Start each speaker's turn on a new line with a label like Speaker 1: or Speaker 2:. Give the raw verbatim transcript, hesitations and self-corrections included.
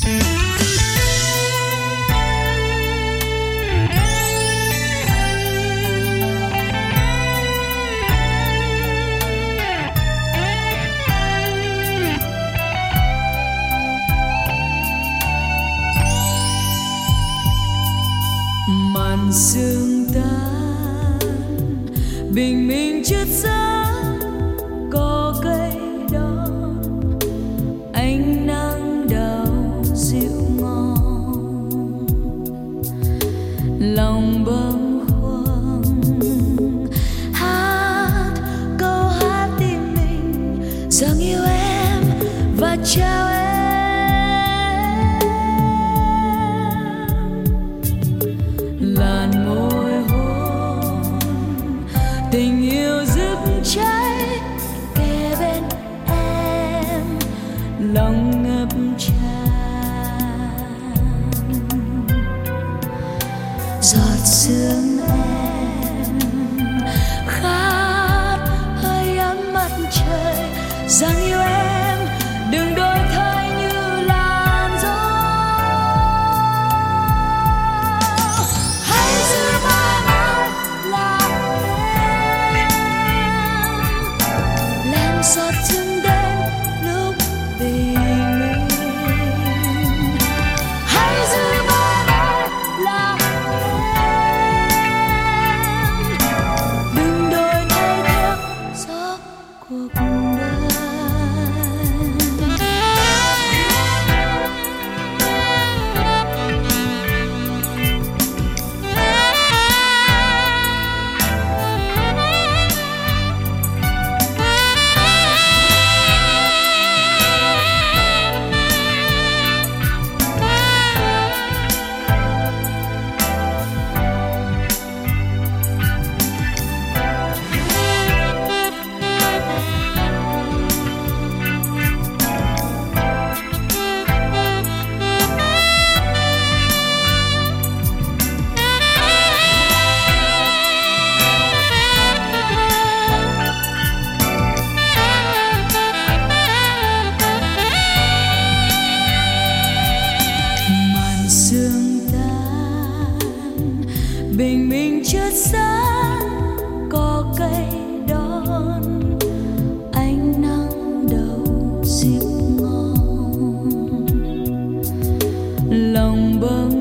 Speaker 1: màn sương tan bình minh chớt sáng có cây đón ánh nắng đầu dịu ngon lòng bâng khuâng hát câu hát tim mình rằng yêu em và trao em làn môi hôn tình yêu rực cháy kề bên em lòng ngập tràn giọt sương em khát hơi ấm mặt trời rằng yêu em đừng đổi thay như làn gió hãy giữ mãi mãi là em làm giọt sương đến lúc bình minh hãy giữ mãi mãi là em đừng đổi thay theo gió cuộc đời. Sương tan bình minh chớt sáng có cây đón ánh nắng đầu dịu ngon lòng bâng